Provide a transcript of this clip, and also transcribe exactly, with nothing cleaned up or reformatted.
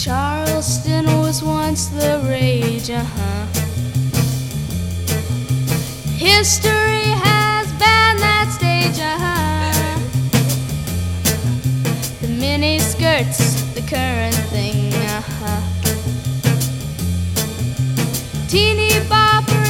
Charleston was once the rage, uh-huh. History has banned that stage, uh-huh. The mini skirts, the current thing, uh-huh. Teeny bopper